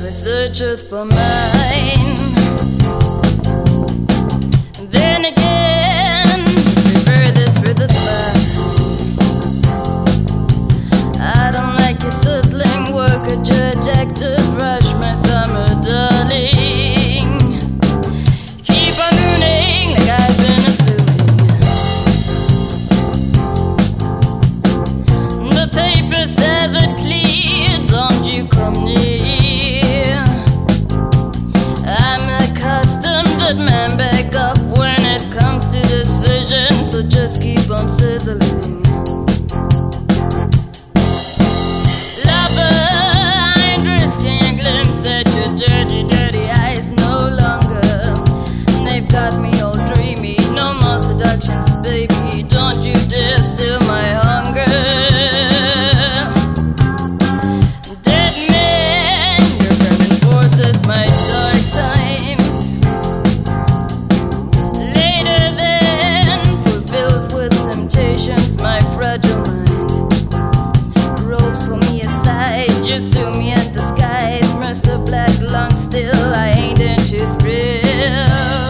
every searches for mine. Then again, further through the spine. I don't like your sizzling work at your ejected rush, my summer darling. Keep on mooning like I've been assuming. The papers have it clear, don't you come near. I'm accustomed that man back up when it comes to decisions, so just keep on sizzling. Got me all dreamy, no more seductions, baby. Don't you dare steal my hunger. Dead man, your vermin forces my dark times. Later then, fulfills with temptations my fragile mind. Rolls pull me aside, you sue me in disguise. Mr. Black Lung, still I ain't into thrill.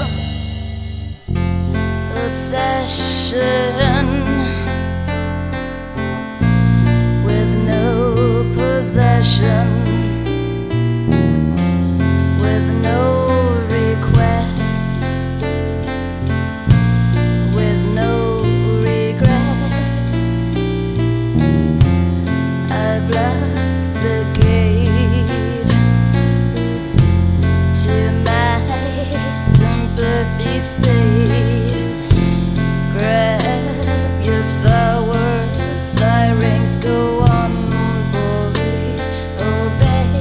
Obsession with no possession, with no requests, with no regrets. I blocked the gate to my sympathy state. Grab your sour sirens, go on, boldly obey.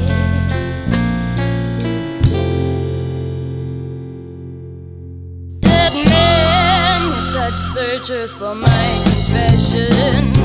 Dead man, you touch searchers for my confession.